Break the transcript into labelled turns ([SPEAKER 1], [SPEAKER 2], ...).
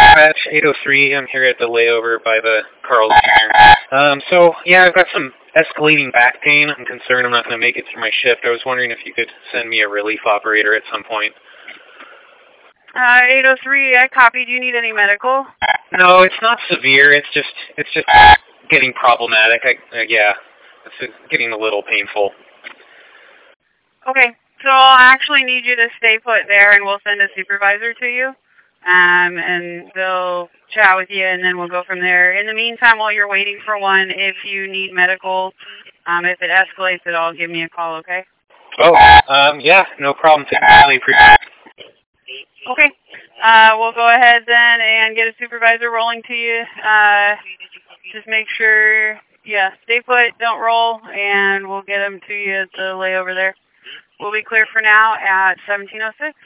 [SPEAKER 1] dispatch 803. I'm here at the layover by the Carl's Jr. So, yeah, I've got some escalating back pain. I'm concerned I'm not going to make it through my shift. I was wondering if you could send me a relief operator at some point.
[SPEAKER 2] 803, I copy. Do you need any medical?
[SPEAKER 1] No, it's not severe. It's just getting problematic. Yeah, it's getting a little painful.
[SPEAKER 2] Okay, so I'll actually need you to stay put there, and we'll send a supervisor to you. And they'll chat with you, and then we'll go from there. In the meantime, while you're waiting for one, if you need medical, if it escalates at all, give me a call, okay?
[SPEAKER 1] Oh, yeah, no problem. I really appreciate it.
[SPEAKER 2] Okay, we'll go ahead then and get a supervisor rolling to you. Just make sure, yeah, stay put, don't roll, and we'll get them to you at the layover there. We'll be clear for now at 1706.